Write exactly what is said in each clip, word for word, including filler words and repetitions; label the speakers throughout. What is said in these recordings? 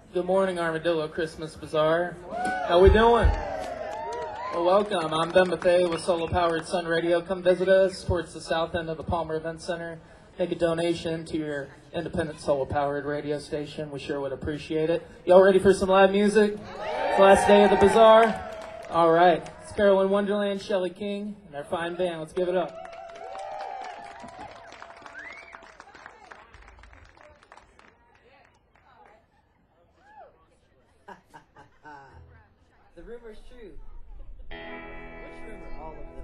Speaker 1: Good morning, Armadillo Christmas Bazaar. How we doing? Well, welcome. I'm Ben Buffet with Solar Powered Sun Radio. Come visit us towards the south end of the Palmer Event Center. Make a donation to your independent solar powered radio station. We sure would appreciate it. Y'all ready for some live music? It's the last day of the bazaar. All right. It's Carolyn Wonderland, Shelley King, and our fine band. Let's give it up.
Speaker 2: The rumor's true. Which rumor? All of them.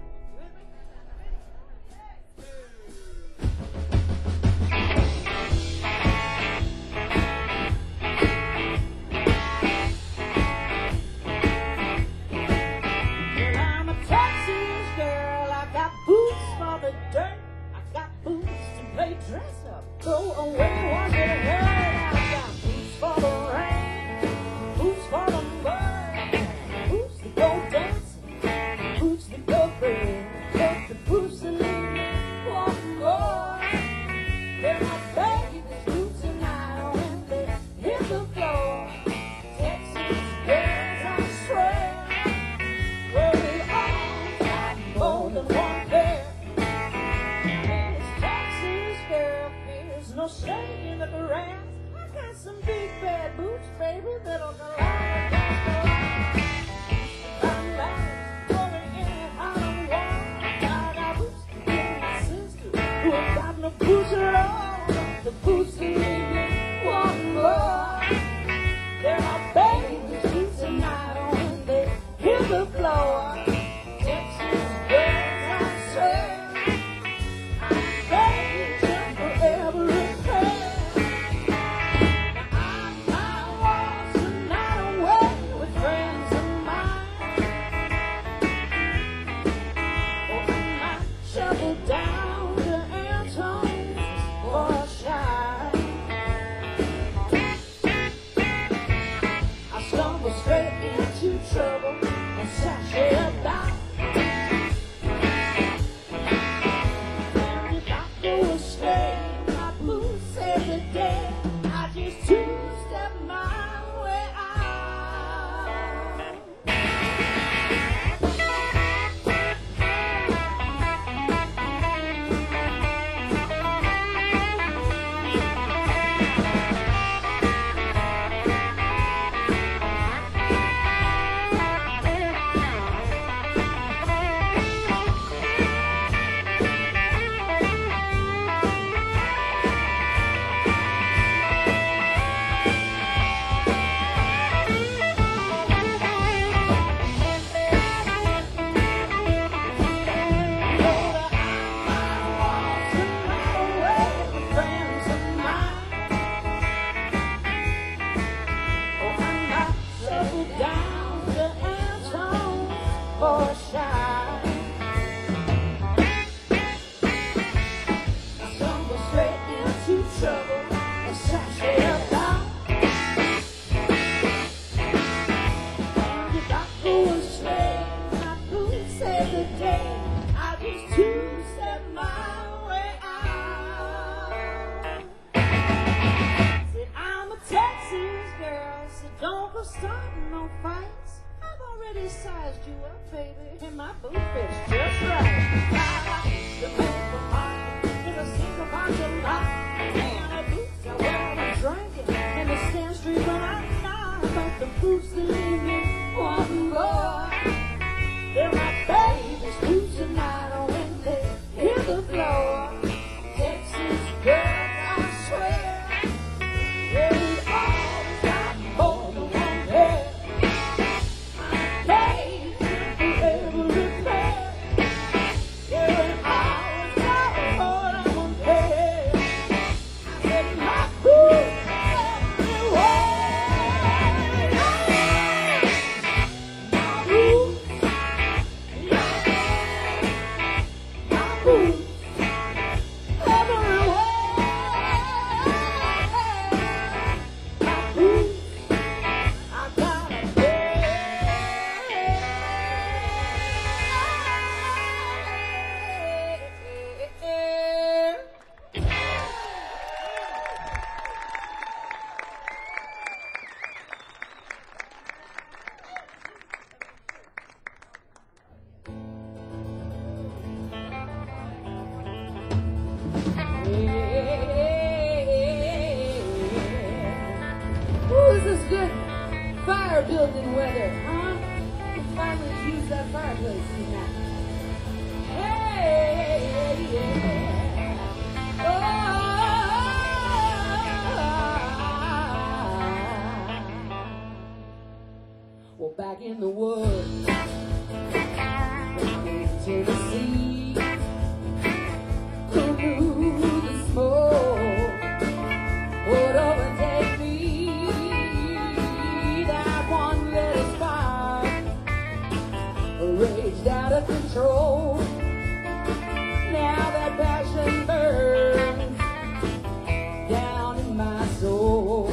Speaker 3: Well, I'm a Texas girl. I got boots for the dirt. I got boots to play dress up. Go away, one little hurt. I got boots for the rain, boots for the mud, boots to go dancing, boots to go free. Take the boots and leave me one more. They're my baby's boots tonight when they hit the floor. Texas girls, I swear, well, we all got more than one pair. And this Texas girl feels no shame in the grass. I got some big bad boots, baby, that'll go on against the line. I'm back, going anyhow I want. I got boots to give my sister who ain't got no boots at all. The boots to leave me one more. They're my baby's boots tonight when they hit the floor. Texas girls, I swear, I'm begging for every pair. Now I might walk tonight away with friends of mine, or I might shovel down to Antone's for a shine. I stumble straight into trouble and sashay about. And if I go astray, my boots every day, I just two-step my way out. I just two-step my way out. Said I'm a Texas girl, so don't go starting no fights. I've already sized you up, baby, and my boot fits just right. I like to make the market in a single market lot. And the boots I wear when drinking, and the stand street when I'm not. But the boots that leave me one more. They're my baby's boots tonight when they hit the floor. Texas girls, I swear, yeah, we always got more than one pair. I'm paid for every pair. Yeah, we always got more than one pair. I said my boots everywhere. it's good fire building weather, huh? Let's finally use that fireplace tonight. Hey, yeah. Oh. Well, back in the woods, in Tennessee, who knew the smoke would overtake me? That one little spark raged out of control. Now that passion burns down in my soul.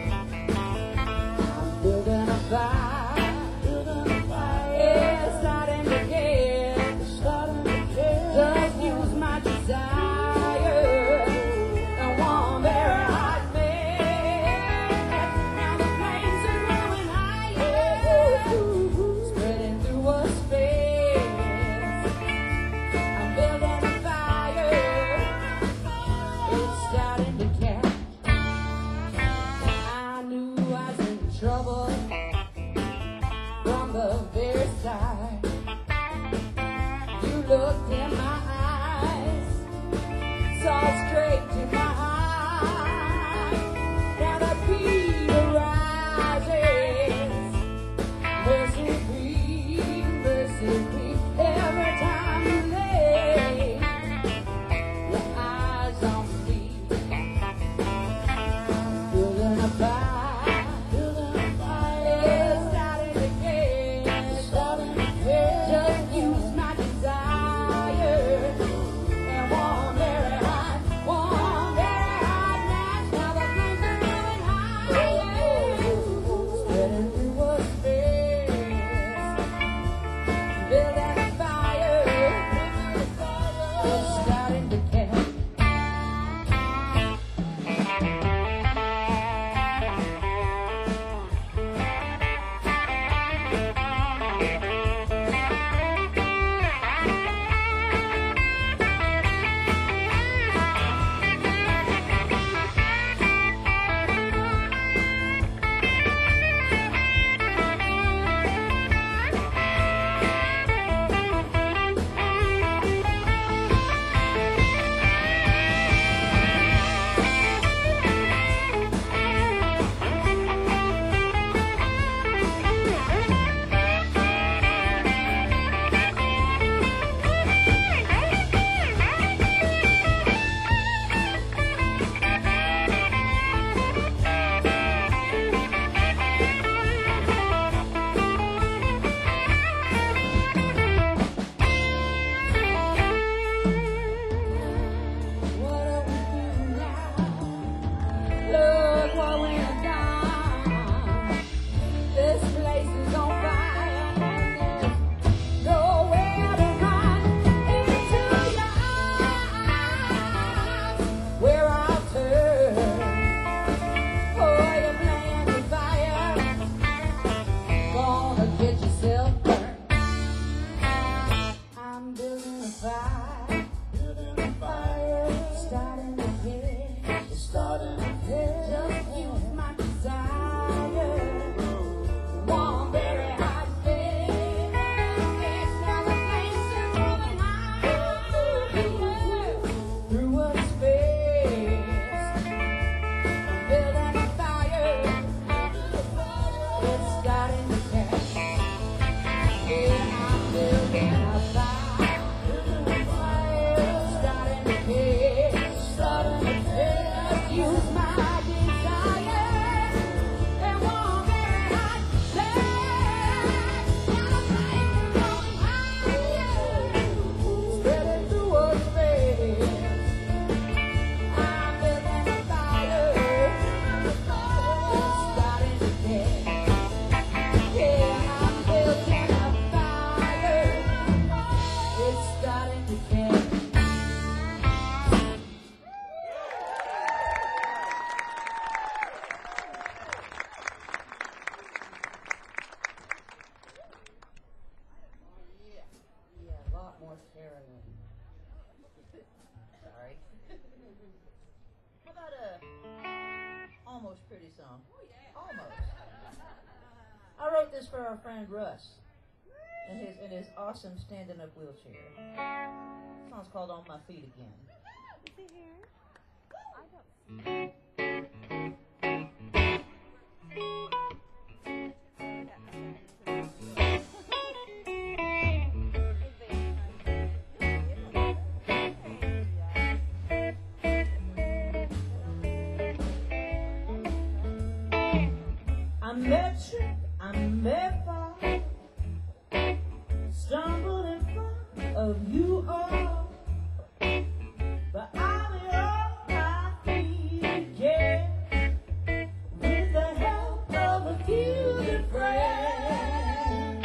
Speaker 3: I'm building a fire, building a fire. Yeah, it's starting to get, starting to get. wrote this for our friend Russ in his in his awesome standing up wheelchair. The song's called On My Feet Again.
Speaker 2: Is he here? I don't see
Speaker 3: I met you, I met far, stumbled in front of you all, but I'll be on my feet again with the help of a few good friends.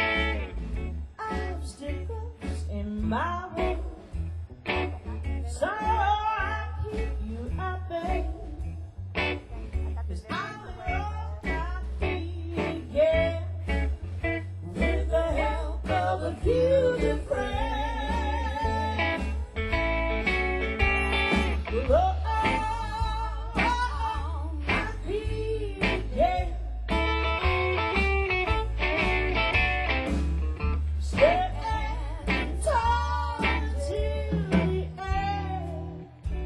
Speaker 3: Obstacles in my way, so I keep you out there, 'cause I'll be on with the help of a few good friends. Oh, oh, my feet, yeah. Stand tall until the end.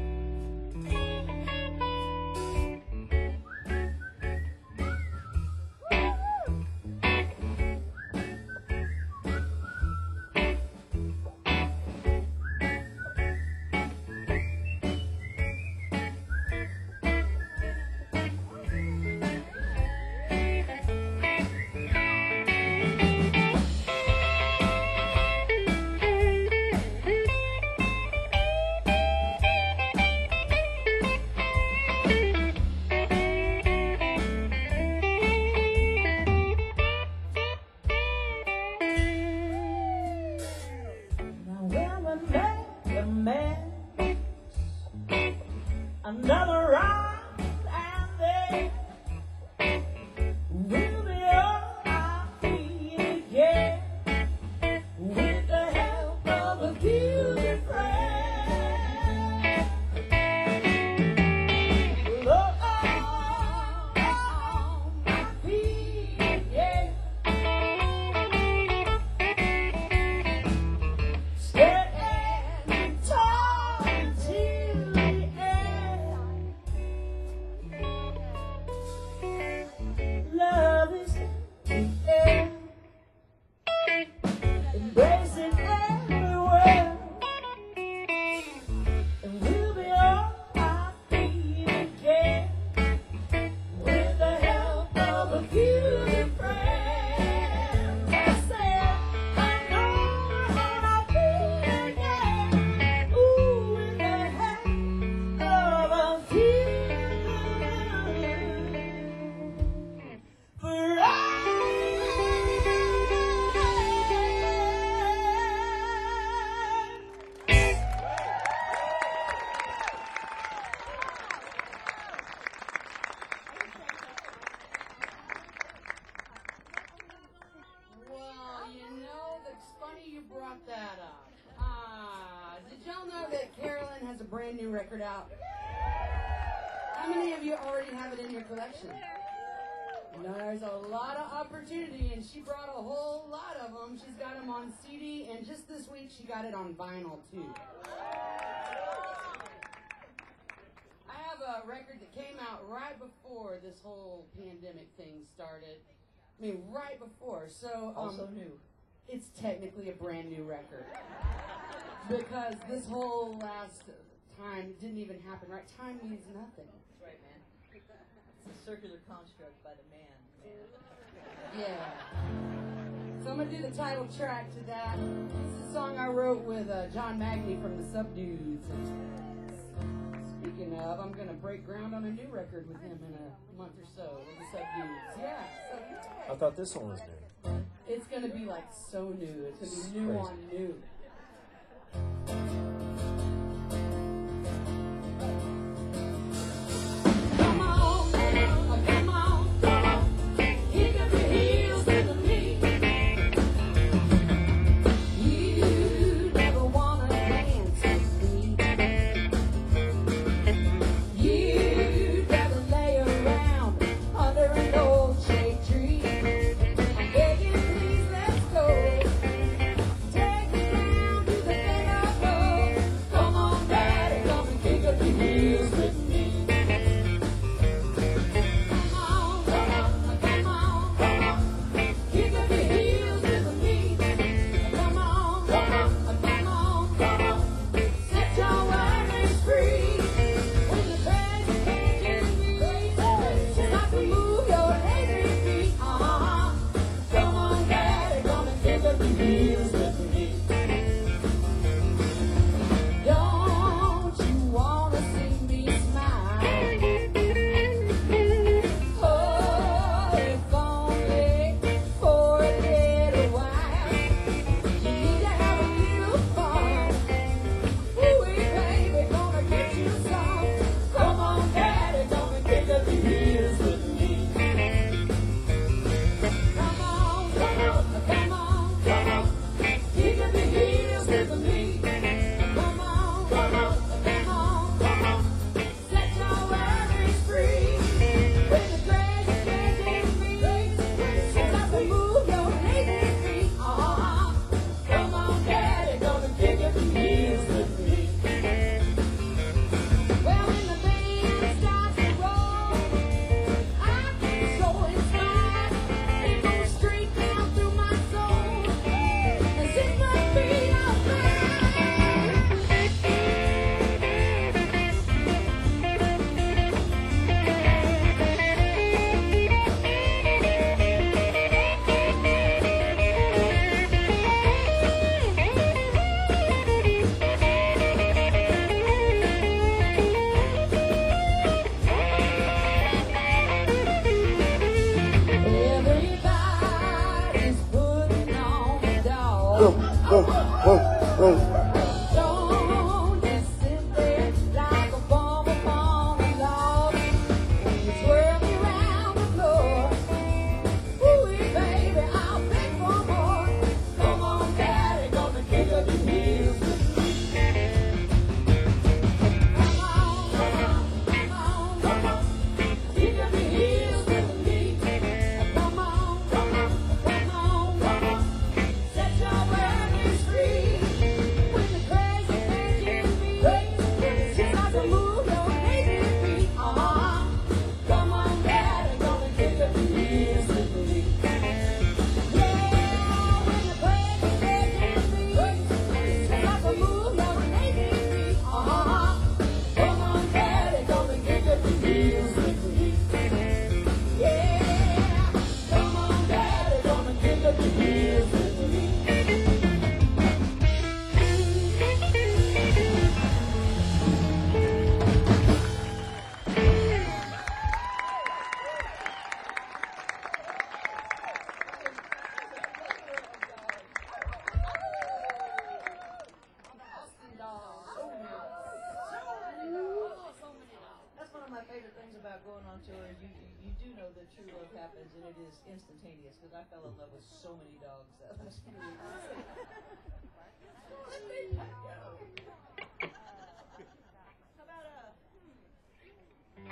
Speaker 3: Now when we met the man, another round and then we'll be on our feet again with the help of a few good friends. Oh, oh, oh, my feet, yeah. Stand tall until the end. Love is in the air, embrace it everywhere, and we'll be on our feet again with the help of a few good friends. I said, I know how I feel again. Ooh, with the help of a few for I.
Speaker 4: Well, you know, that's funny you brought that up. Ah, did y'all know that Carolyn has a brand new record out? How many of you already have it in your collection? No, there's a lot of opportunity, and she brought a whole lot of them. She's got them on C D, and just this week she got it on vinyl, too. I have a record that came out right before this whole pandemic thing started. I mean, right before. So, um,
Speaker 3: Also new.
Speaker 4: it's technically a brand new record. Because this whole last time didn't even happen, right? Time means nothing.
Speaker 3: That's right, man. It's a circular construct by the man.
Speaker 4: Yeah. So I'm going to do the title track to that. This is a song I wrote with uh, John Magny from the Subdudes. And speaking of, I'm going to break ground on a new record with him in a month or so with the Subdudes. Yeah. So, yeah.
Speaker 5: I thought this one was new.
Speaker 4: It's going to be like so new. It's going to be new
Speaker 5: Crazy.
Speaker 4: on new. Come on, come on, come on. Kick up your heels to the beat. You never wanna dance with me. You'd rather lay around under an old shade tree. I
Speaker 3: Don't just sit there like a bomb upon a log. You twirl me around the floor. Ooh-wee, baby, I'll beg for more. Come on, daddy, gonna kick up your heels with me. Come on, come on, come on, come on. Kick up your heels with me. Come on, come on, come on, come on. Set your workers free. When the crazy things you be, she's like to move your lazy feet. Uh-huh. Come on, daddy, gonna kick up your heels with me. Yeah, when the crazy things you be, she's like to move your lazy feet. Uh-huh. Come on, daddy, gonna kick up your heels with me. Yeah, come on, daddy, gonna kick up your heels with me.
Speaker 5: That's one of my favorite things about going on tour. You, you you do know that true love happens, and it is instantaneous. Because I fell in love with so many dogs that last few weeks. How about uh? hmm,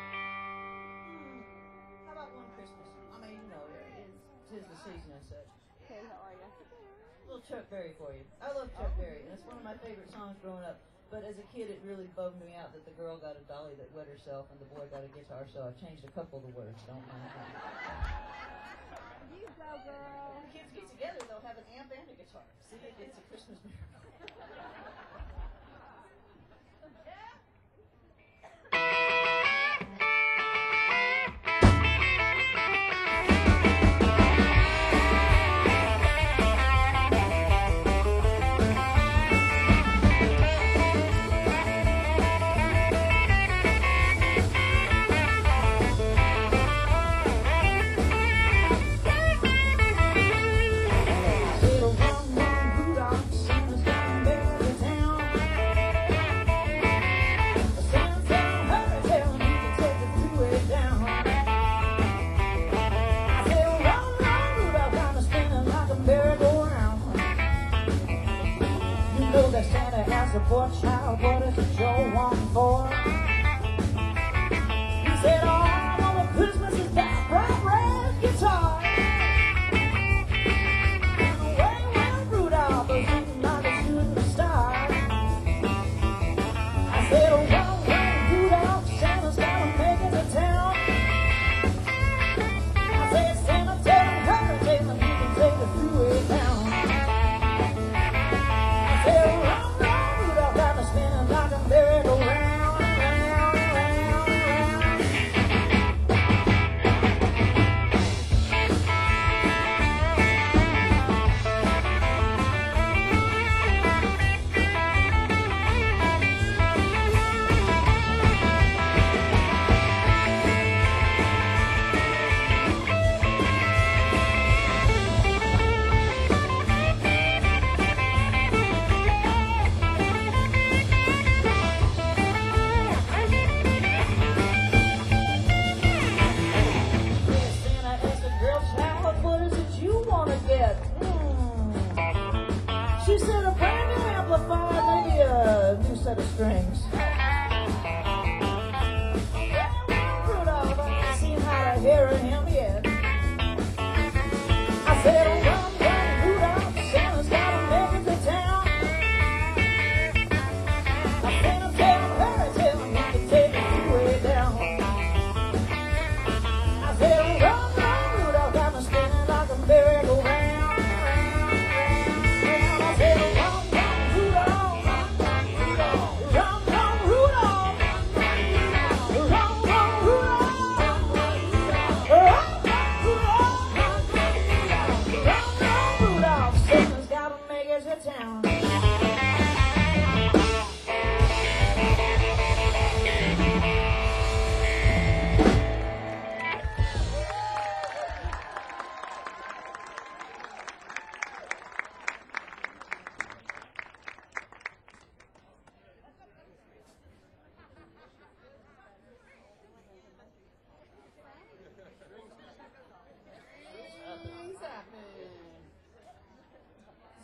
Speaker 5: How about one Christmas? I mean, you know, it is tis the season and such.
Speaker 2: Hey, how are you?
Speaker 5: A little Chuck Berry for you. I love Chuck Berry, and it's one of my favorite songs growing up. But as a kid, it really bummed me out that the girl got a dolly that wet herself and the boy got a guitar, so I changed a couple of the words. Don't mind me.
Speaker 2: You go, girl.
Speaker 5: When the kids get together, they'll have an amp and a guitar. See, it's a Christmas miracle.
Speaker 3: A poor child, what is it Joe want for? He said, all I want for Christmas is that bright red guitar. And the way when Rudolph was looking like a shooting star. I said, oh, well, when Rudolph, Santa's gotta make it to town. I said, Santa, tell him, hurry, tell him, he can take the freeway down. I said, run, run, Rudolph, got me spinning like a merry-go-round, round, round, round. Santa asked the girl child, what is it you want to get? Hmm. She said a brand new amplifier, maybe a new set of strings. Well, Rudolph, I ain't seen how to hear him yet. I said, oh, run, run, Rudolph, Santa's gotta make it to town. I said, I'm telling her, tell him he can take it way down. I said, run, run, Rudolph, got me spinning like a merry-go-round, round, round. I said, run, run, Rudolph, run, run, Rudolph, run, run,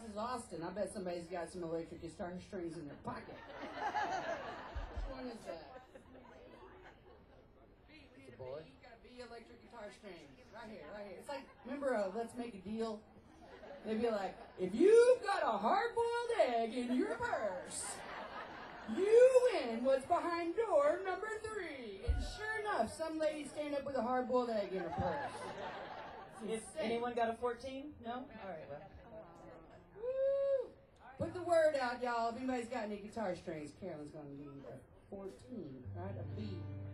Speaker 4: is Austin. I bet somebody's got some electric guitar strings in their pocket. Which one is that? B, we need a
Speaker 2: boy.
Speaker 4: B. You got a B electric guitar strings. Right here, right here. It's like, remember uh, Let's Make a Deal? They'd be like, if you've got a hard-boiled egg in your purse, you win what's behind door number three. And sure enough, some lady stand up with a hard-boiled egg in her purse.
Speaker 5: If anyone got a fourteen? No? All right, well.
Speaker 4: Woo! Put the word out, y'all. If anybody's got any guitar strings, Carolyn's going to need a fourteen, right? A B.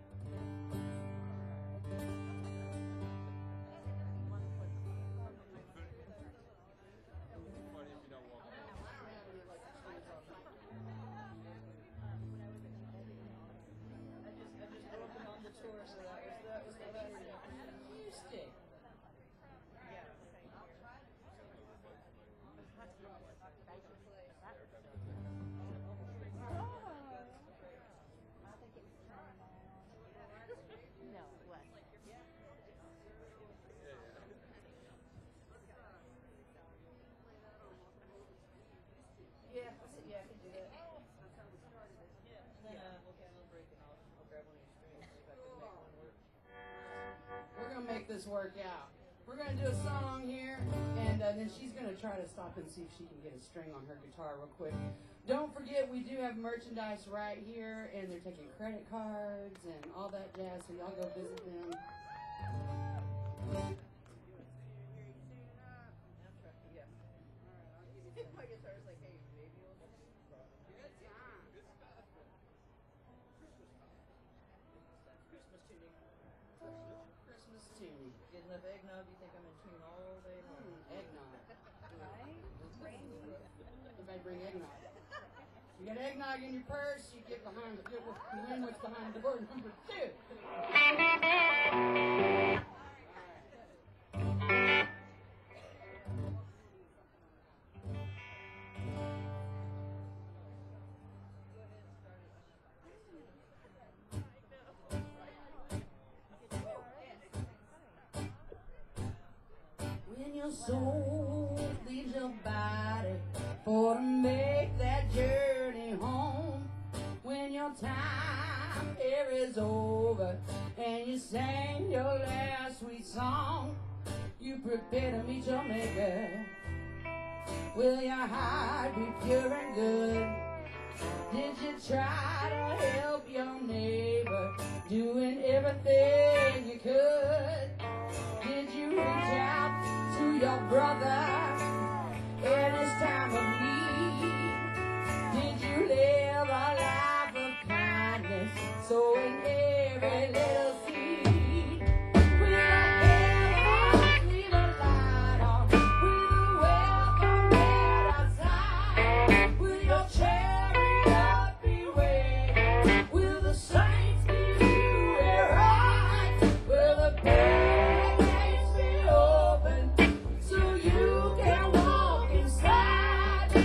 Speaker 5: I just, I just broke them on the tour, so that was, that was the last thing.
Speaker 4: You stick.
Speaker 5: Yeah, I said, yeah, I can do that. Then, uh, we'll get a little break and I'll, I'll grab one of your strings, see if I can make one work.
Speaker 4: We're going to make this work out. We're going to do a song here, and uh, then she's going to try to stop and see if she can get a string on her guitar real quick. Don't forget, we do have merchandise right here, and they're taking credit cards and all that jazz, so y'all go visit them.
Speaker 5: My guitar's like, hey, maybe you'll Christmas tuning.
Speaker 4: Christmas tuning.
Speaker 5: Get enough eggnog, you think I'm in tune all day long.
Speaker 4: Mm, eggnog. Everybody bring eggnog. You got eggnog in your purse, you get behind, you win what's behind door number two. When your soul leaves your body for to make that journey home, when your time here is over and you sang your last sweet song, you prepare to meet your maker. Will your heart be pure and good? Did you try to help your neighbor, doing everything you could? Did you reach out to your brother in his time of need? Did you live a life of kindness, sowing every little seed? Will I ever leave a light on? Will the welcome red outside? Will your chariot be waiting? Will the saints give you a ride? Will the big gates be open so you can walk inside?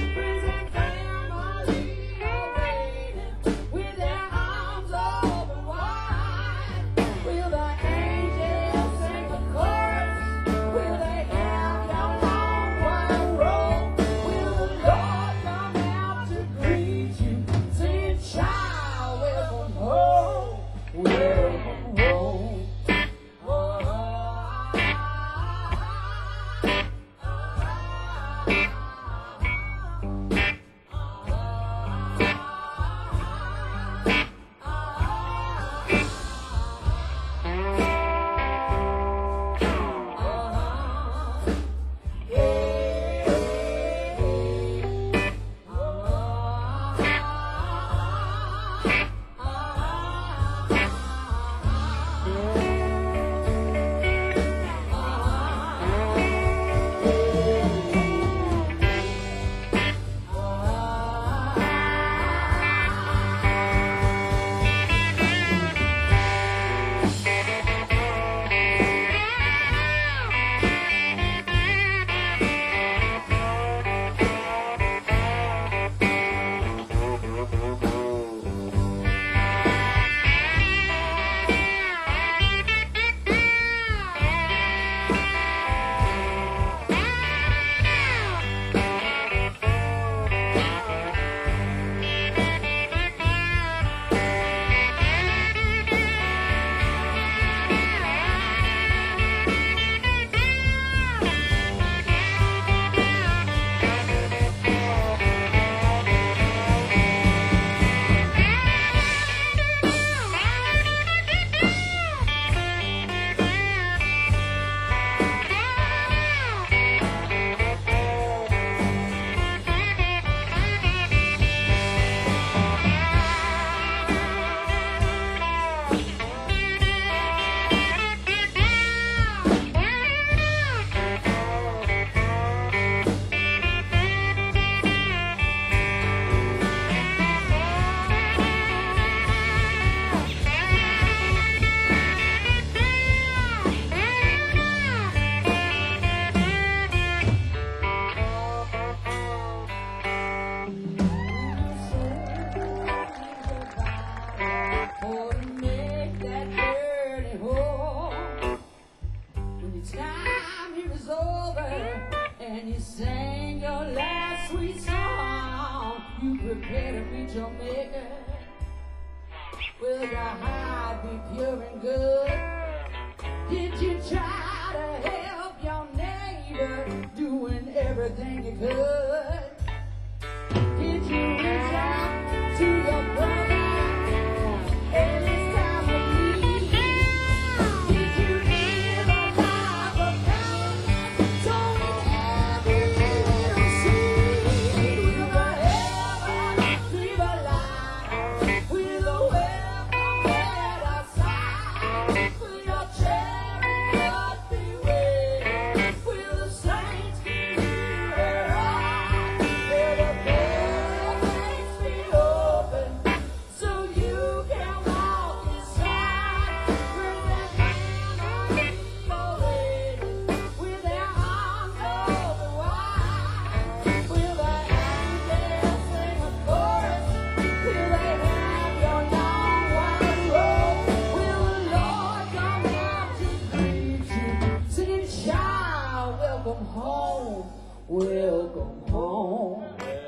Speaker 4: prepare to meet your maker? Will your heart be pure and good? Did you try to help your neighbor, doing everything you could? Did you reach out to your brother in his time of need? Did you give a life of kindness, sowing every little seed? Will the heavens be the light? Will the welcome at our side? Will your chariot be ready? Will the saints give you their right? Will the gates be open so you can walk inside? Will the men be ready with their arms open wide? Will the angels sing a chorus? Will they have your long white robe? Will the Lord come out to greet you, singing, "Child, welcome home, welcome home,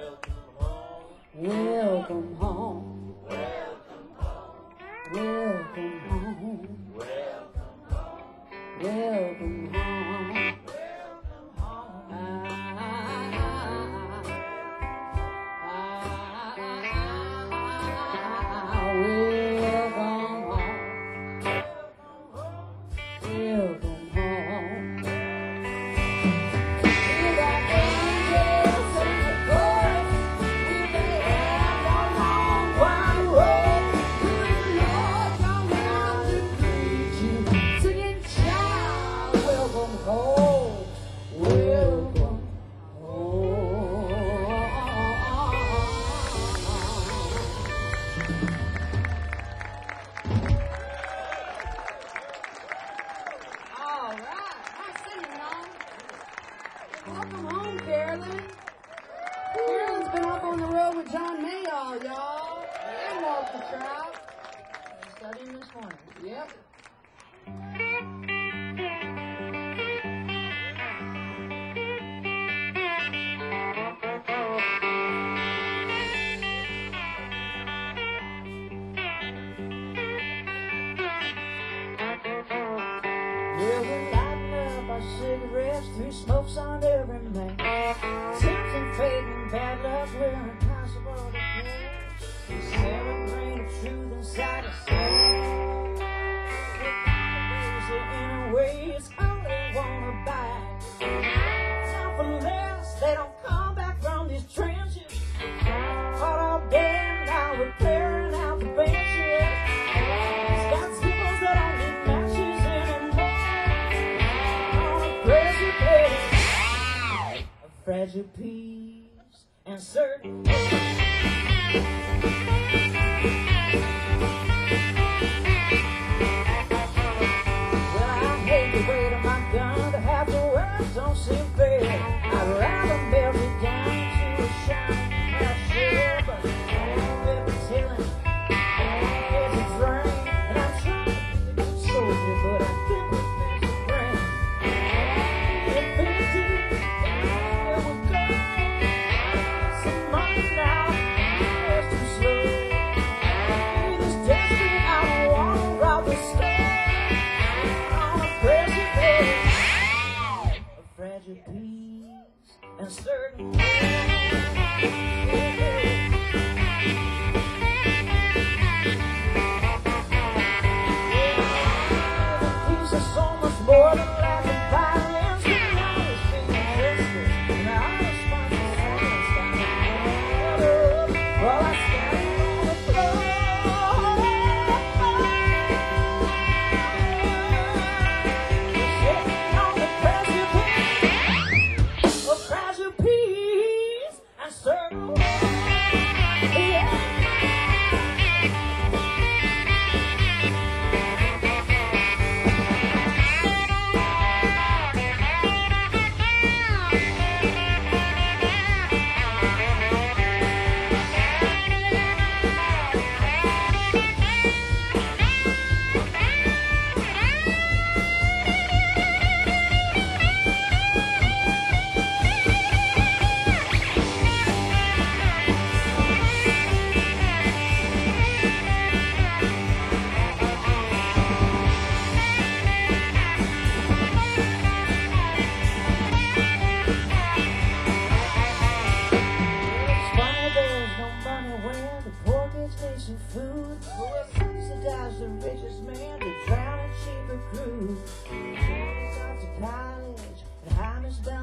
Speaker 4: welcome home, welcome home, welcome home." Welcome home, welcome home. Will the angels sing a chorus? Will they have your long white robe? Will the Lord come out to greet you, singing, "Child, welcome home, welcome home." All right, nice singing, y'all. Welcome home, Carolyn. Carolyn's been up on the road with John Mayall, y'all, and Walter Trout. Studying this morning. Yep.
Speaker 3: Well, we lighten up our cigarettes through smokes on every man. Sins and fate and bad luck were impossible to cure. We sell a grain of truth inside us. In a way, it's all they wanna buy. Not for less, they don't come back from these trenches. Caught all day now repairing out the benches. It's got zippers that don't need matches anymore. On a precipice, a fragile peace and certain. Well, I hate the weight of my gun, but half the words don't seem fair. I'd rather melt it down to a shining half shell, but I'm telling it's a drain, and I'm trying to be a good soldier, but I can't refuse the brain. It fifty, it was gone. Some money now, it's too slow. This desperate, I don't want to rob the store. On a precipice, a fragile peace and certain. Peace is so much more than lack of violence. We always see justice, and our response is silence. While I stand on the floor. Sitting on the precipice of fragile peace and certain.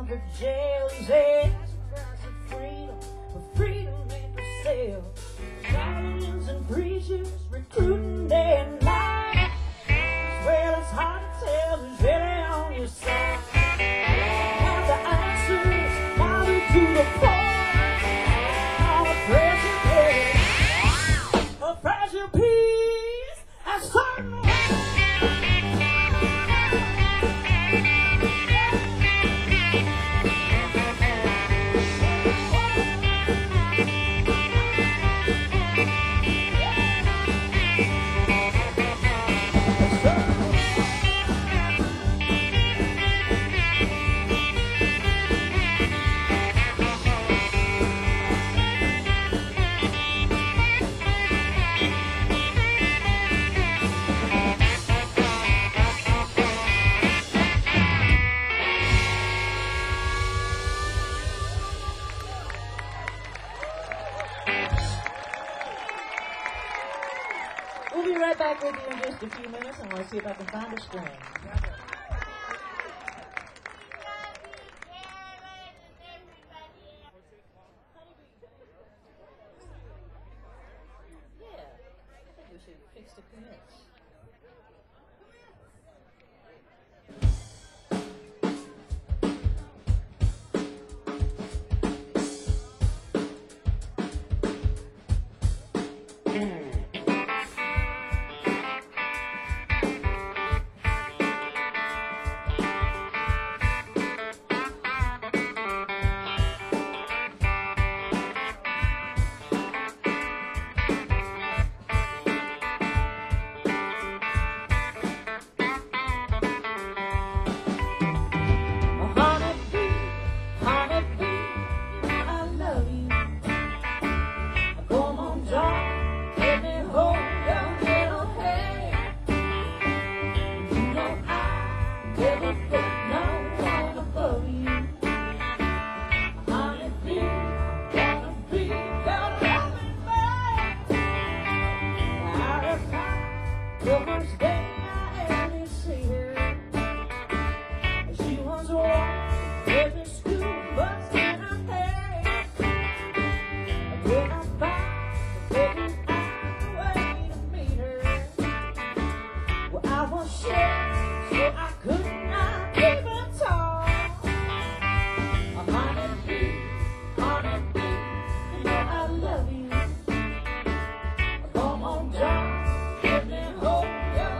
Speaker 3: to jail. He's asking for freedom, but freedom ain't for sale. Charlatans and preachers recruiting day and night. Well, it's hard to tell who's really on your side. Have the answers, now to the point. On a pressure case, a pressure piece, a certain We'll be right back with you in just a few minutes. I want to see if I can find a string. Yeah, I think we should fix the commits.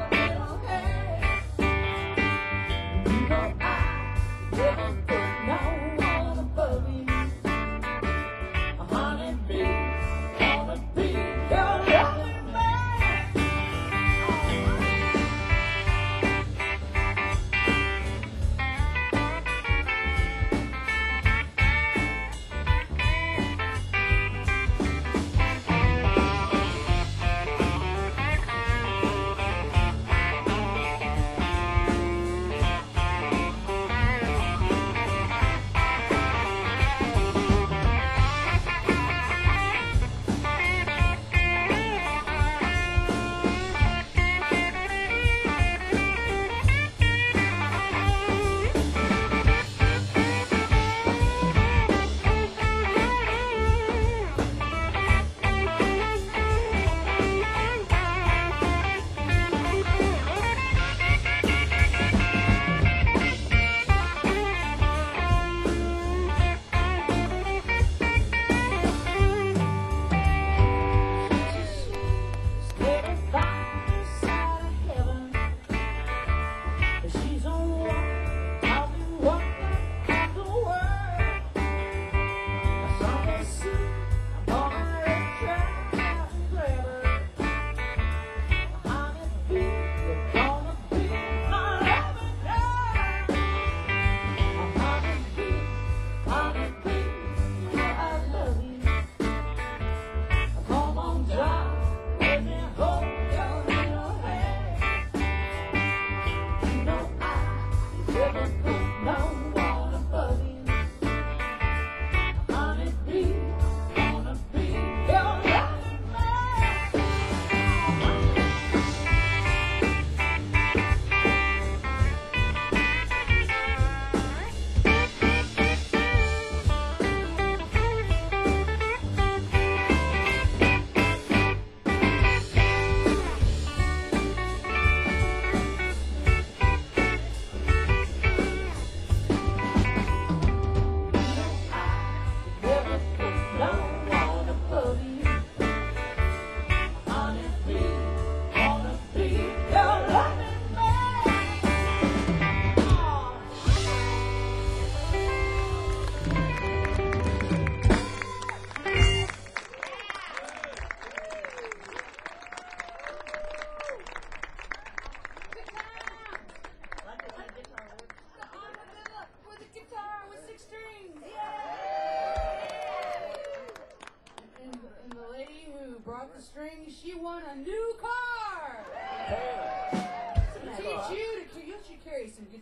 Speaker 3: No.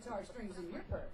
Speaker 4: heartstrings in your purse.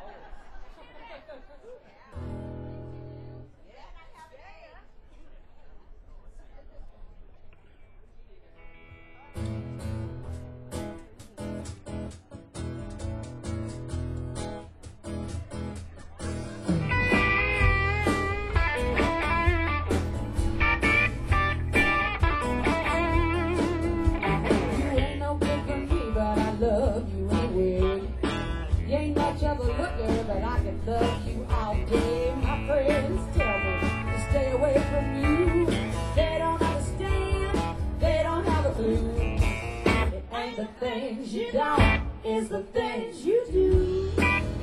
Speaker 4: You ain't no good for me, but I love you anyway. You ain't much of a looker, but I can love you all day. My friends tell me to stay away from you. They don't understand, they don't have a clue. It ain't the things you don't, it's the things you do.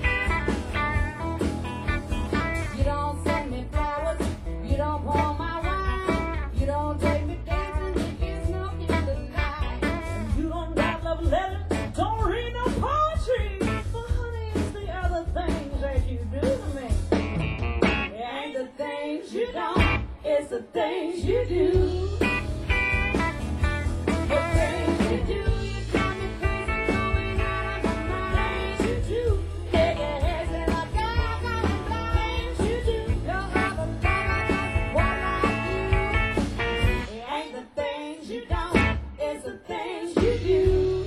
Speaker 4: You don't send me flowers, you don't pour my wine, you don't take me dancing, you can't smoke in the night.
Speaker 3: You don't write love letters, don't read no poetry. But honey, it's the other things that you do to me.
Speaker 4: It ain't the things you don't, it's the things you do. The things you do, you drive me crazy, going out of my mind. Things you do, make your head spin like I'm going blind. Things you do, don't have a thing like you. It ain't the things you don't, it's the things you do.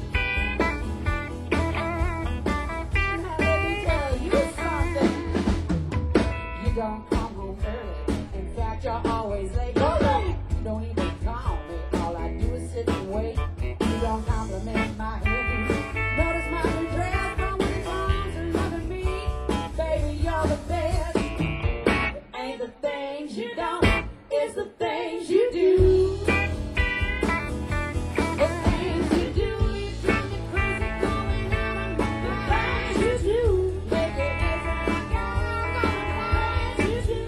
Speaker 4: Now let me tell you something. You don't come home early. In fact, you're always late. Go late. You don't even call me. All I do is sit and wait. You don't compliment my hairdo. Notice my new dress from when it comes to loving me. Baby, you're the best. It ain't the things you don't, it's the things you do. The things you do, you drive me crazy, going out of my mind. The things you do, make it easy like I'm going blind. You do.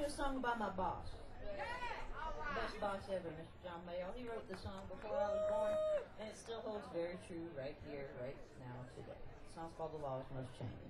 Speaker 5: you a song by my boss. Best boss ever, Mister John Mayall. He wrote the song before I was born, and it still holds very true right here, right now, today. The song's called The Laws Must Change.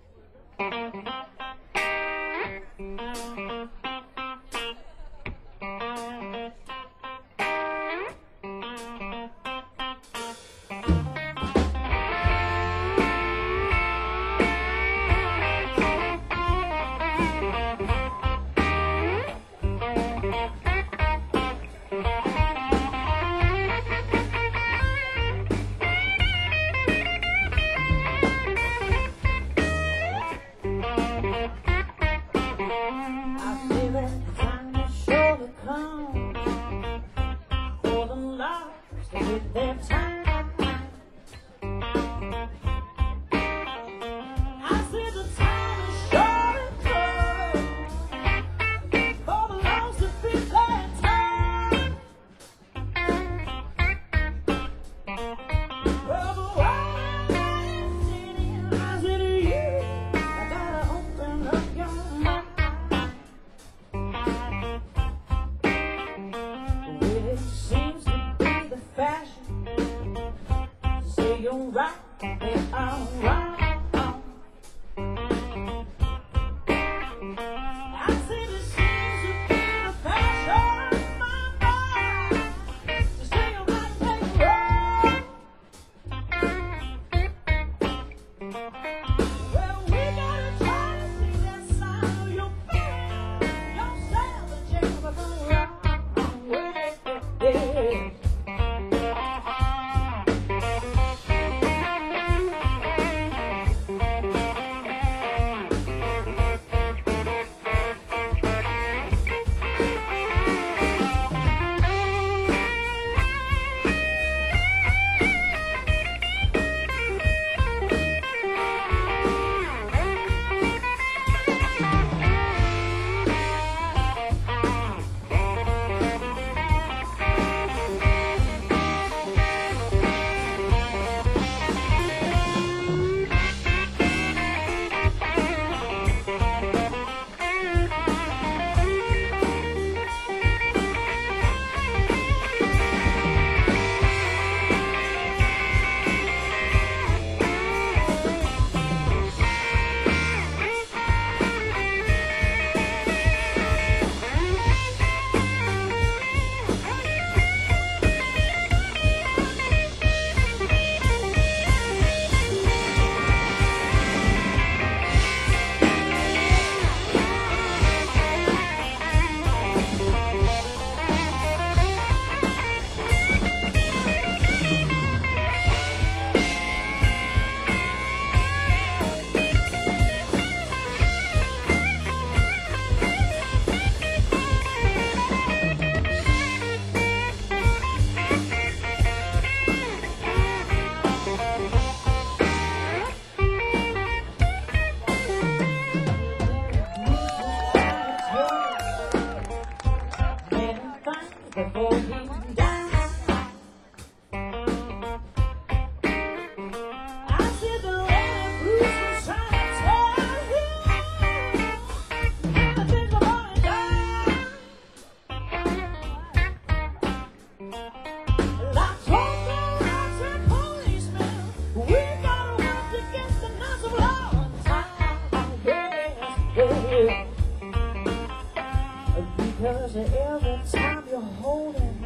Speaker 5: Because every time you're holding,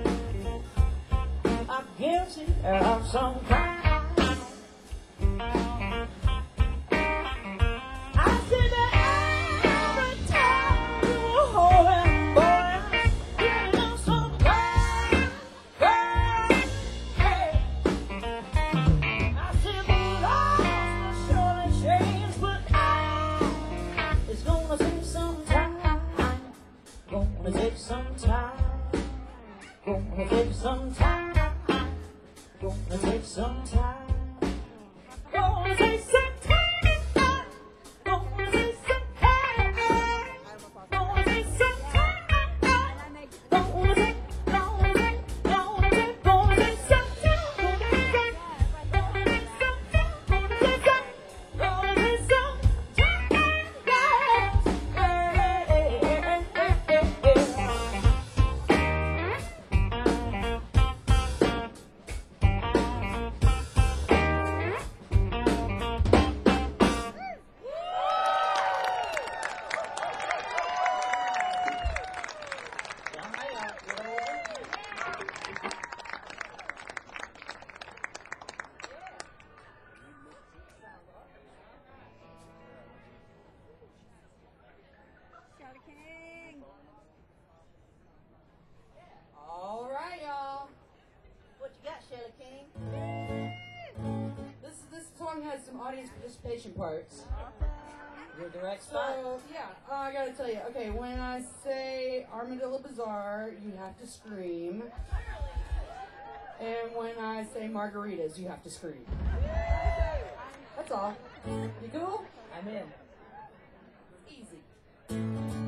Speaker 5: I'm guilty of some crime. I said that every time you're holding, boy, I'm guilty of some crime. Crime. Hey. I said the laws will surely change, but I, it's gonna take some time. Gonna take some time. Gonna take some time. Gonna take some time. Gonna take some time. Gonna take some time. Gonna take some time. Gonna take, gonna take, gonna take, gonna take some time. Gonna take, gonna take some time. Gonna take some, gonna take some time. Yeah. Hey, hey, hey, hey, hey.
Speaker 4: anticipation parts.
Speaker 2: Your direct spot.
Speaker 4: So, yeah, uh, I gotta tell you. Okay, when I say Armadillo Bazaar, you have to scream. And when I say margaritas, you have to scream. That's all. You cool?
Speaker 2: I'm in.
Speaker 4: Easy.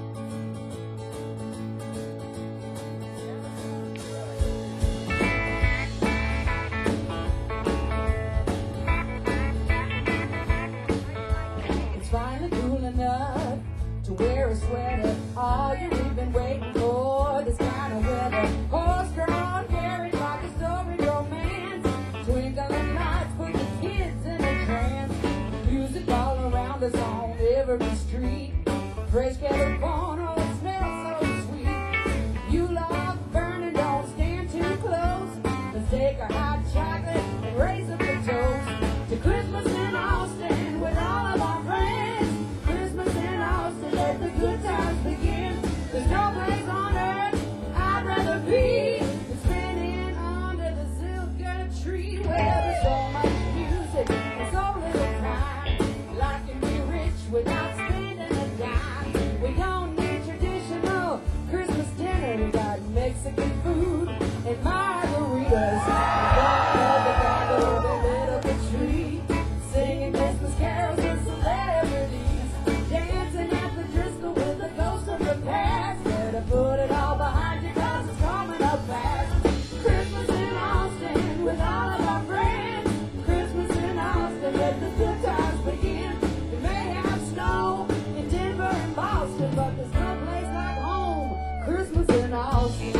Speaker 4: It's finally cool enough to wear a sweater. All you've been waiting for, this kind of weather. Horse-drawn carriage like a story romance. Twinkling lights put the kids in a trance. Music all around us on every street. Fresh gathered corn, oh, it smells so sweet. You love burning, don't stand too close. Let's take a hot chocolate and raise up a toast to Christmas in Austin with all of our friends. Christmas in Austin, let the good times begin. There's no place on earth I'd rather be than spending under the silver tree where there's so much music and so little time. Life can be rich without spending a dime. We don't need traditional Christmas dinner. We got Mexican food and margaritas. We love the candle with a little bit tree. Singing Christmas carols with celebrities. Dancing at the Driscoll with the ghost of the past. Better put it all behind you 'cause it's coming up fast. Christmas in Austin with all of our friends. Christmas in Austin, let the good times begin. We may have snow in Denver and Boston, but there's no place like home. Christmas in Austin.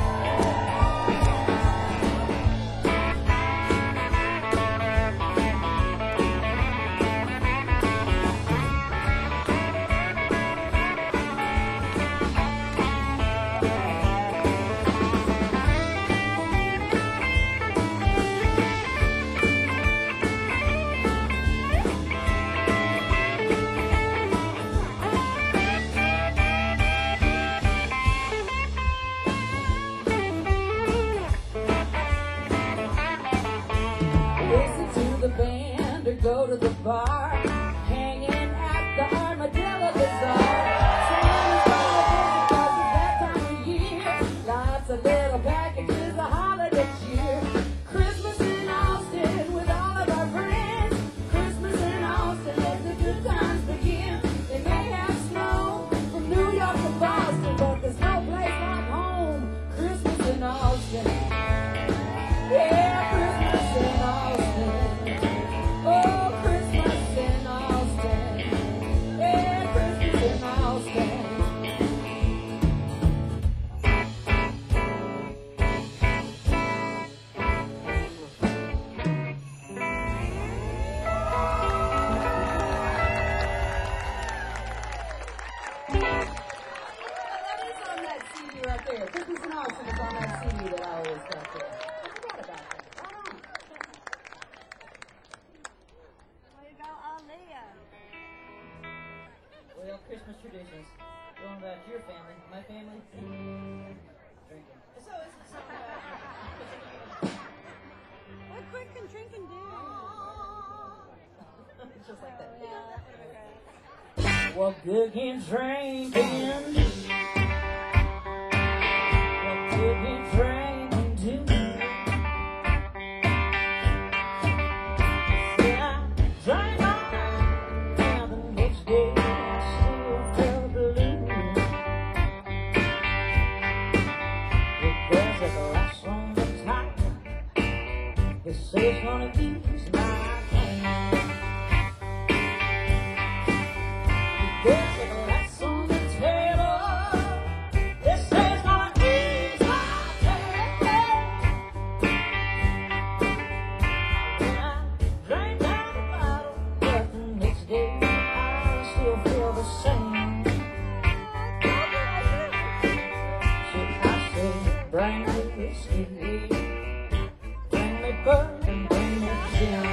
Speaker 4: Listen to the band or go to the bar, hanging at the Armadillo Bazaar. Santa's gonna visit 'cause it's that time of year. Lots of little packages, a holiday cheer. Christmas in Austin with all of our friends. Christmas in Austin, let the good times begin. They may have snow from New York to Boston, but there's no place like home. Christmas in Austin. Yeah, Christmas in Austin. Oh, Christmas in Austin. Yeah, Christmas in Austin. That is on that C D right there. Christmas in Austin is on that C D that I always got there. I forgot about that. Hold on.
Speaker 5: Way to go, Aaliyah.
Speaker 2: Well, Christmas traditions. Going back to your family, my family, drinking. So it's something about
Speaker 5: What quick can drink and do?
Speaker 2: it's just like that.
Speaker 5: Yeah, that would have been great.
Speaker 2: What good can drinking do? What good can drinking do? Said I drank all night, and the next day I still felt blue. Because at the last on the top, they say it's gonna ease my pain. Because at the last on the table, they say it's gonna ease my pain. When I drank down the bottle, but the next day I still feel the same. So I said, bring me whiskey, bring me bourbon, and bring me gin.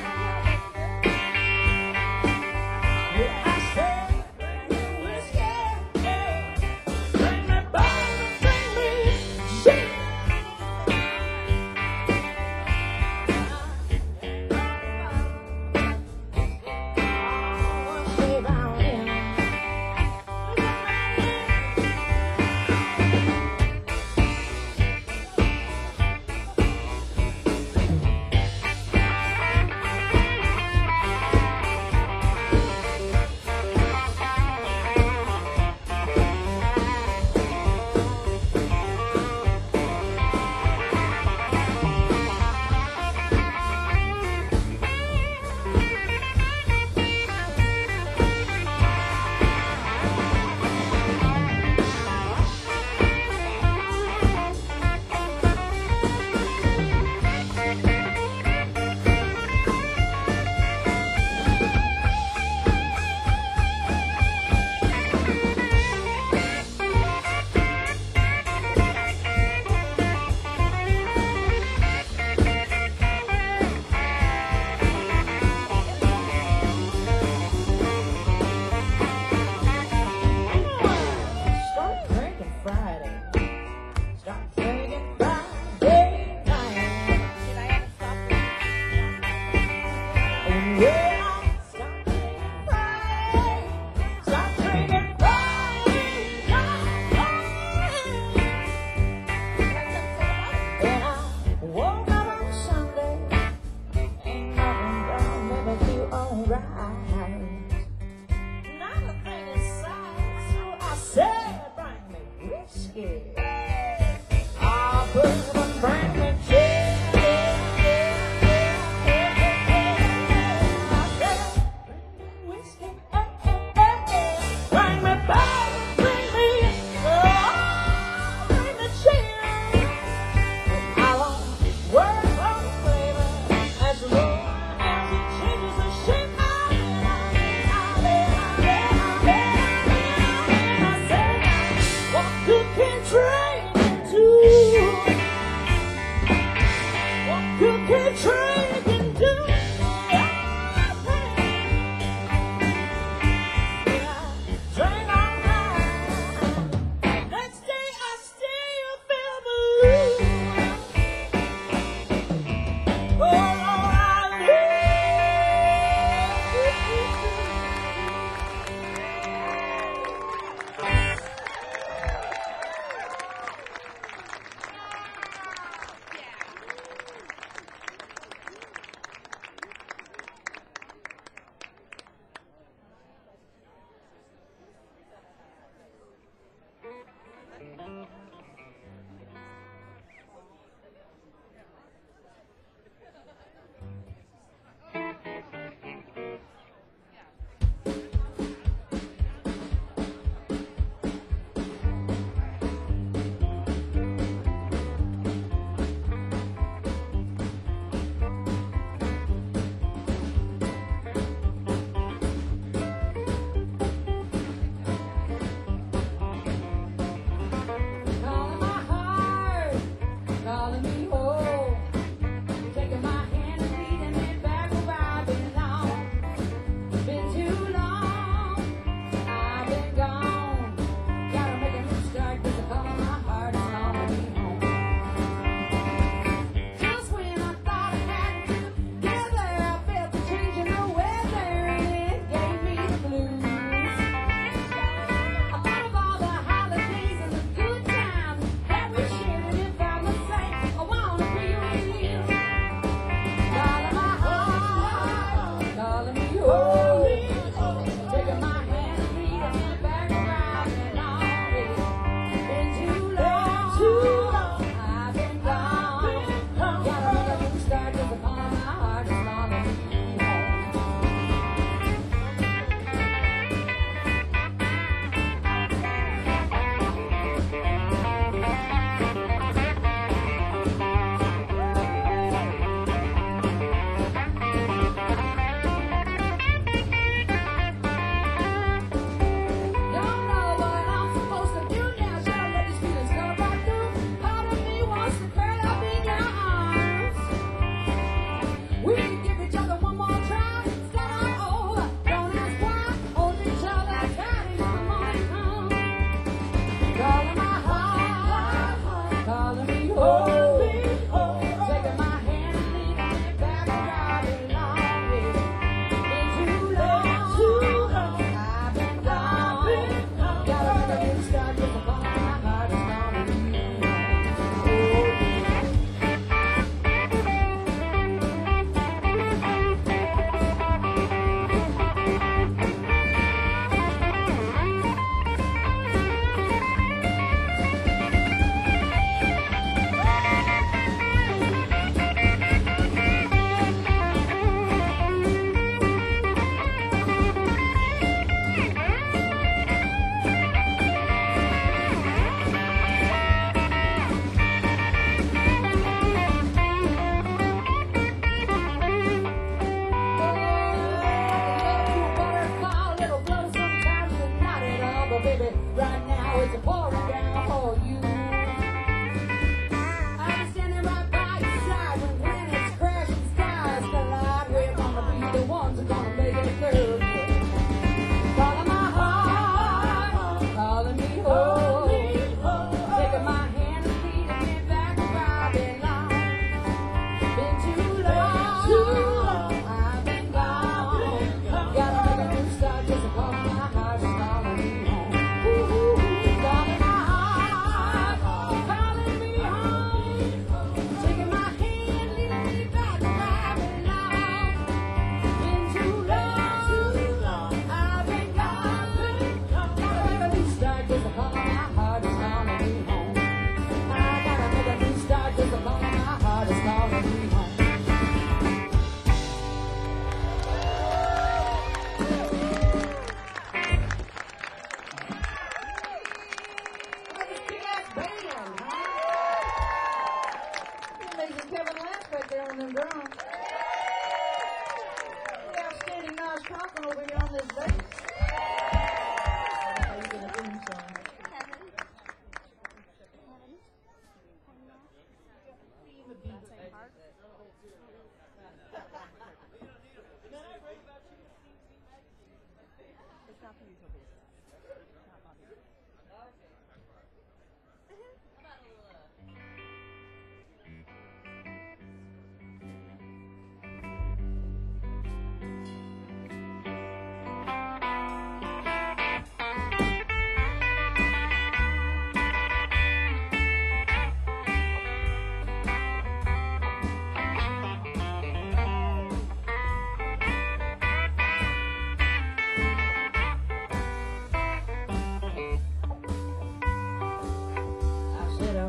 Speaker 2: Yeah, I said, bring me whiskey, yeah, bring me bourbon, bring me gin.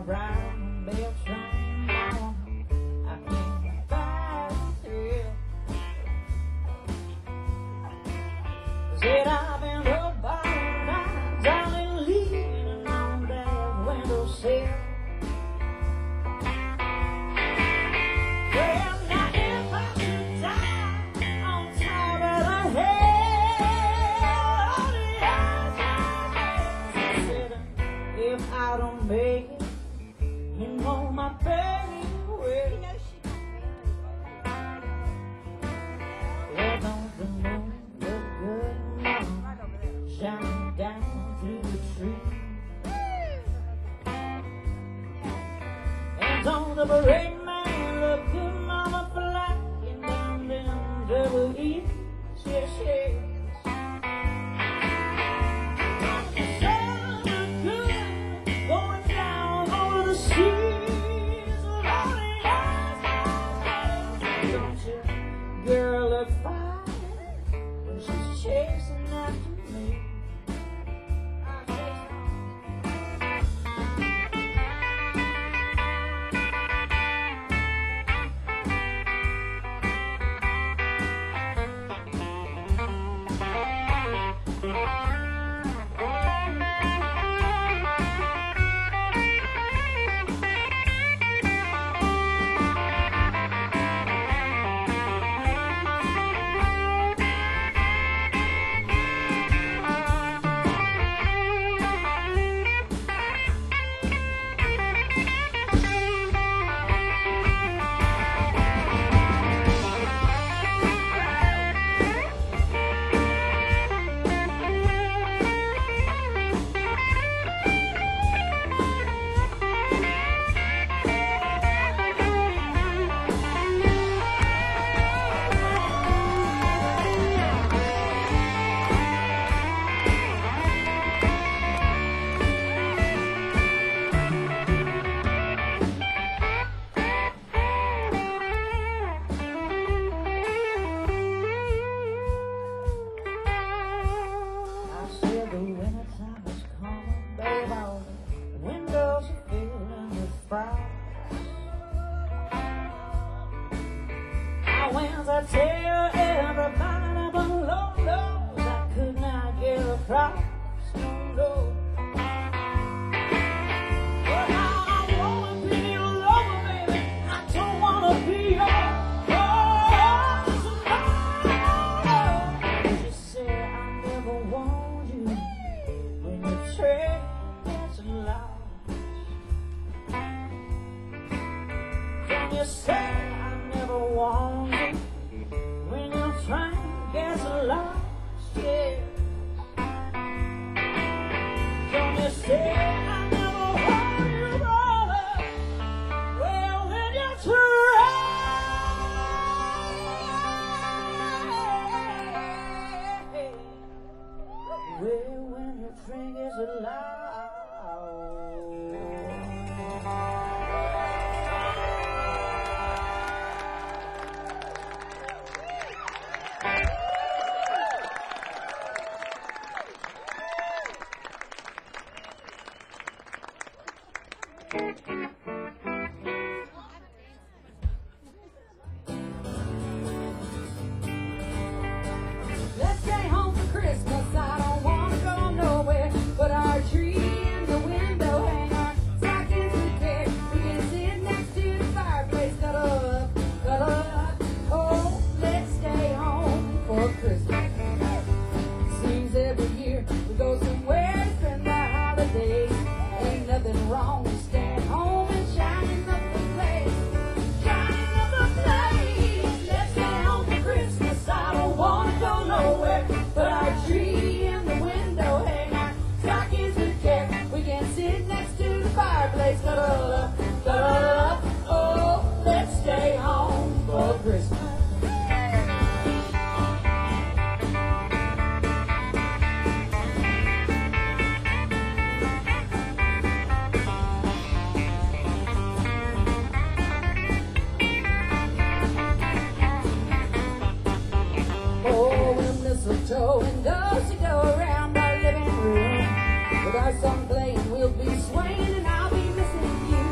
Speaker 3: ride on the bell train, Mama. I can't buy a thrill. Said I've been up by the night, darling, leaning on that windowsill. Well, now if I should die on top of the hill, oh, the eyes, said, if I don't make it, you know my baby will. Well, don't the moon look good, Mama, shining down through the trees? And don't the parade man look good, Mama, flying down them double E's? Yes, yes. Don't the sun look good going down over the seas? Lonely eyes, don't you, girl, look fine when she's chasing after me? I said the wintertime is coming, babe, all the windows are filling with frost. I went to tell everybody, but Lord knows I could not get across. No, no. But now I wanna be your lover, baby. I don't wanna be your husband. She said I never want you when the train gets lost. Don't you say I never want you when your train gets lost, yeah. Don't you say I never want you, brother, well, when your train, well, when your train gets loud.
Speaker 4: Let's stay home for Christmas. I don't wanna go nowhere. Put our tree in the window, hang our stockings with care. We can sit next to the fireplace, cuddle up, cuddle up. Oh, let's stay home for Christmas. Seems every year we go somewhere to spend our holidays. Ain't nothing wrong with staying home and shining up the place. Shining up the place. Let's stay home for Christmas. I don't wanna go nowhere. Put our tree in the window, hang our stockings with care. We can sit next to the fireplace, cuddle up, cuddle up. Oh, let's stay home for Christmas. Oh, with mistletoe and do-si-do around our living room. With our song playing, we'll be swaying and I'll be missing you.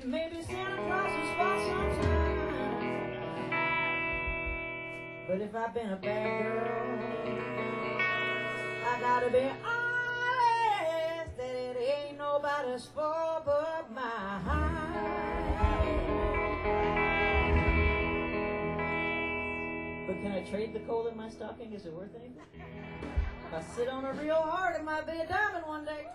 Speaker 3: maybe Santa Claus was for some time. But if I've been a bad girl, I gotta be honest that it ain't nobody's fault but mine. But can I trade the coal in my stocking? Is it worth anything? If I sit on it real hard, it might be a diamond one day.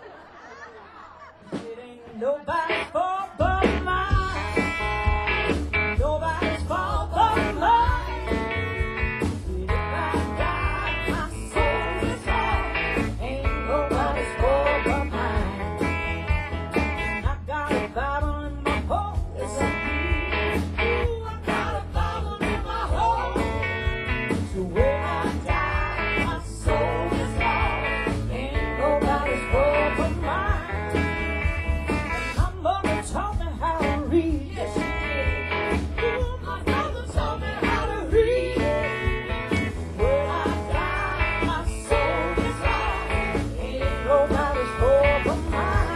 Speaker 3: It ain't nobody's fault but mine. Nobody's fault but mine. If I die, my soul is gone. Ain't nobody's fault but mine. And I got a Bible in my hole. Yes, I do. Ooh, I got a Bible in my hole. So when I die, my soul is gone. Ain't nobody's fault but mine. My mother taught me how to read. Yes, she did. Ooh, my mother taught me how to read. When I die, my soul is gone. Ain't nobody's fault but mine.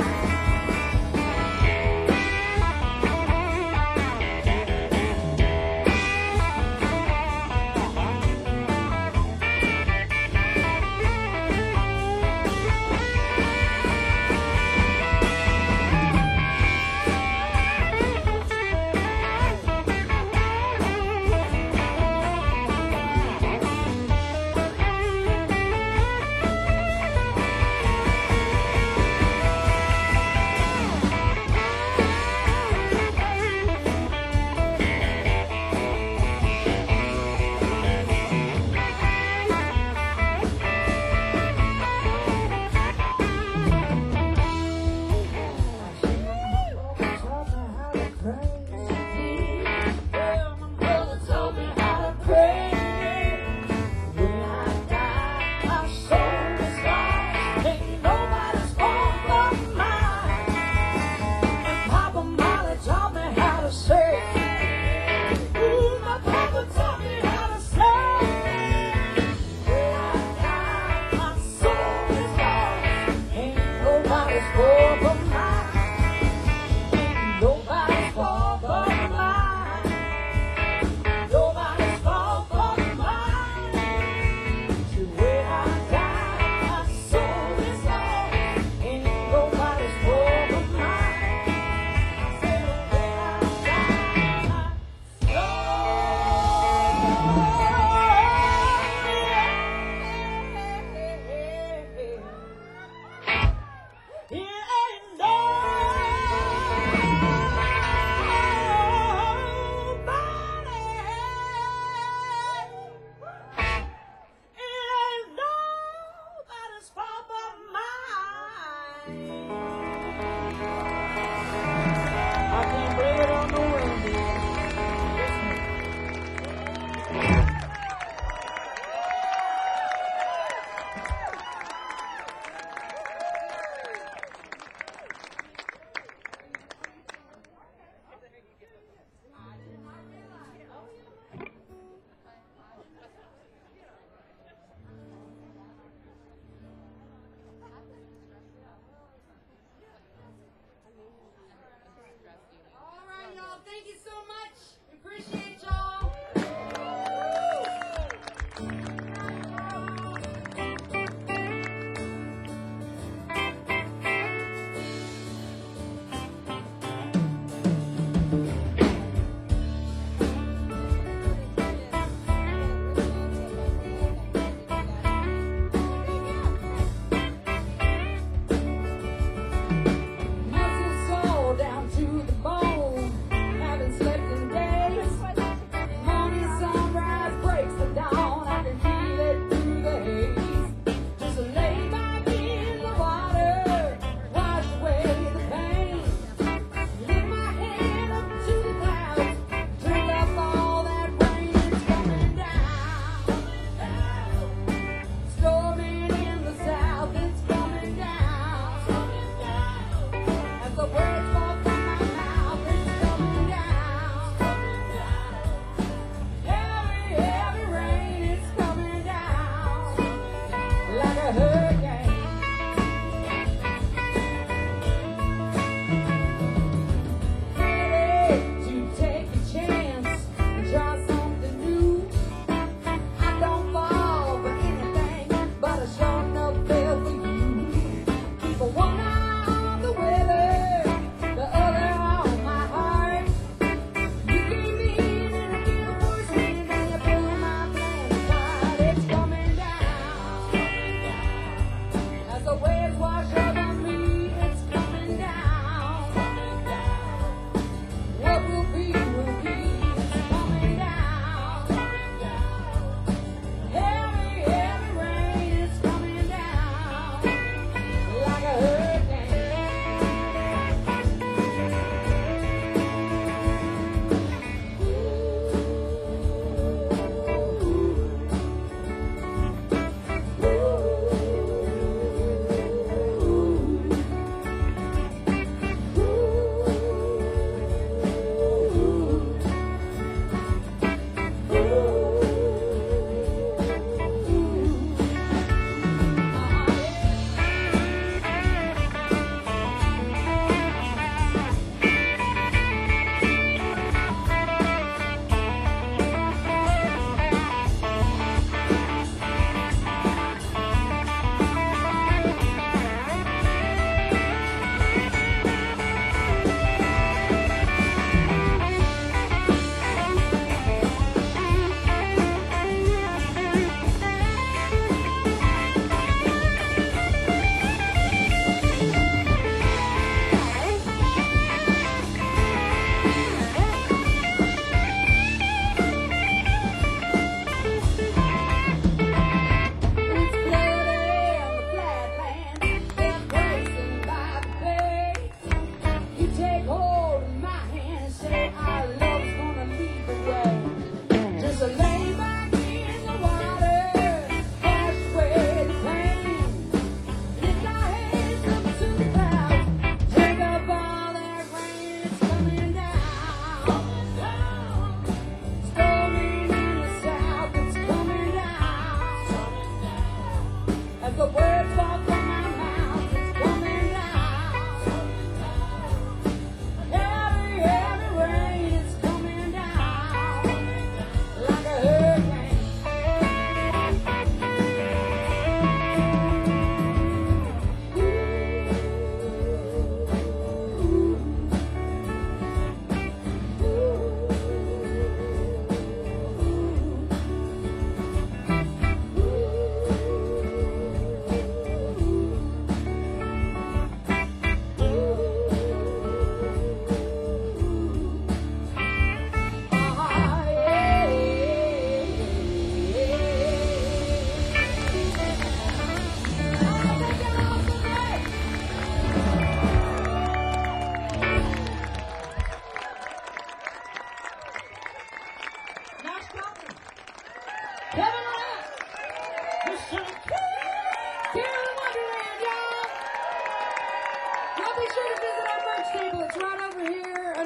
Speaker 4: All right, y'all. Thank you so much. Appreciate y'all.
Speaker 3: Muscle sore down to the bone. Haven't slept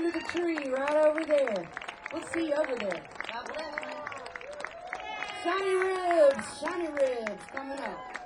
Speaker 4: under the tree right over there. Let's see you over there. God bless. Shiny ribs, shiny ribs coming up.